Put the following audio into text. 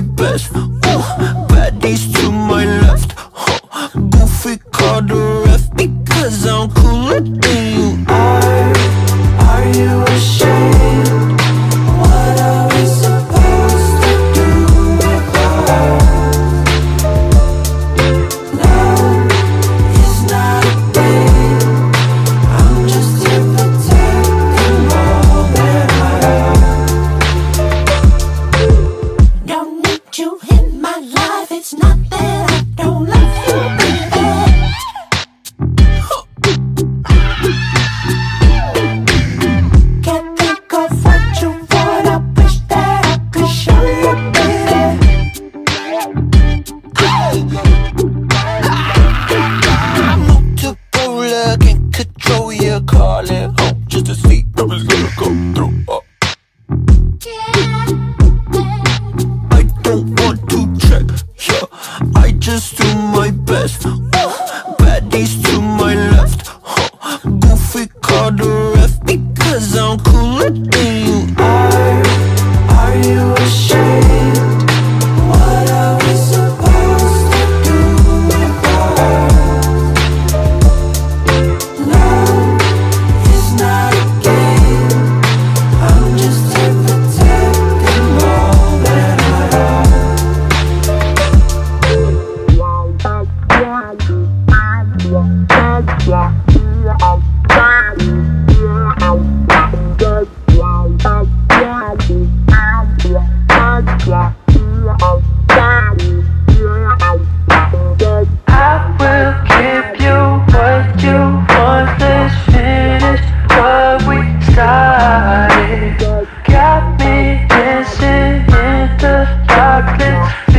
best. Baddies to my left. Goofy called the ref because I'm cooler than you are. Are you ashamed? What are we supposed to do about love? It's not a game. I'm just here protecting all that I am. Don't need you in my life. It's not that I don't love you, baby. Can't think of what you want. I wish that I could show you, baby. Multipolar, can't control you. Calling home just to see if it's gonna go through. I don't want to check, yeah, I just do my best. Baddies to my left. Goofy called the ref because I'm cooler than you are. Are you ashamed? What are we supposed to do about love? It's not a game. I'm just here protecting all that I I will give you what you want. Let's finish what we started. Got me dancing in the darkness.